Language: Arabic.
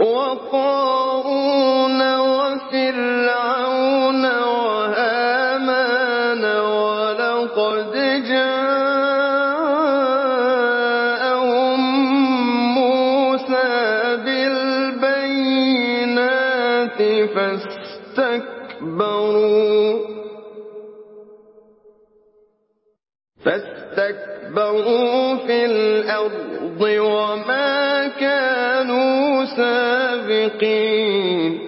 وقارون وفرعون وهامان ولقد جاءهم موسى بالبينات فاستكبروا في الأرض وما كانوا سابقين